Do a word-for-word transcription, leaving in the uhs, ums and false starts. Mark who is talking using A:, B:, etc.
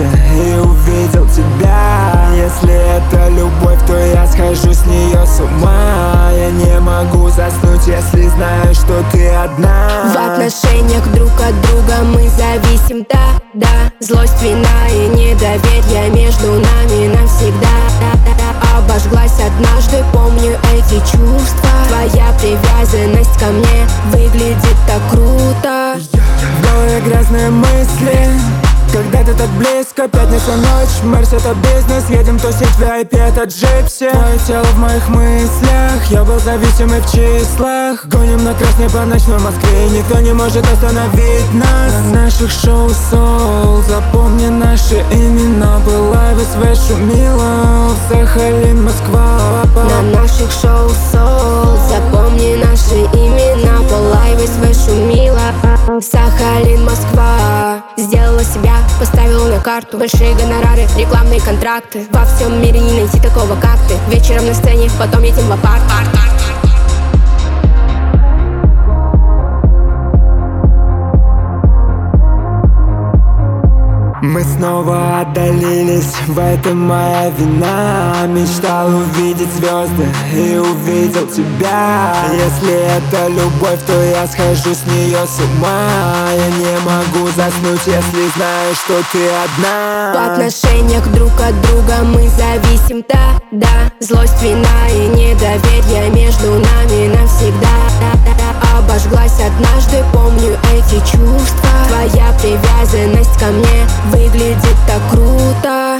A: звезды и увидел тебя. Если это любовь, то я схожу с нее с ума. Я не могу заснуть, если знаю, что ты одна.
B: В отношениях друг от друга мы зависим, да, да. Злость, вина и недоверие между нами навсегда. Обожглась однажды, помню эти чувства. Твоя привязанность ко мне выглядит так круто.
A: В голове грязные мысли, когда ты так близко. Пятница ночь, Мерс это бизнес. Едем тусить ви ай пи, это джипси. Твое тело в моих мыслях, я был зависимый в числах. Гоним на красный по ночной Москве, никто не может остановить нас. На наших шоу Soul запомни наши имена. Была весь в шумила, Сахалин, Москва.
B: На наших шоу Soul запомни наши имена. Полай весь шумила, Сахалин, Москва. Сделала себя, поставила на карту. Большие гонорары, рекламные контракты. Во всем мире не найти такого, как ты. Вечером на сцене, потом едем в апарт.
A: Мы снова отдалились, в этом моя вина. Мечтал увидеть звезды и увидел тебя. Если это любовь, то я схожу с нее с ума. Я не могу заснуть, если знаю, что ты одна.
B: В отношениях друг от друга мы зависим, да, да. Злость, вина и недоверие между нами навсегда. Обожглась однажды, помню эти чувства. Твоя привязанность ко мне выглядит так круто.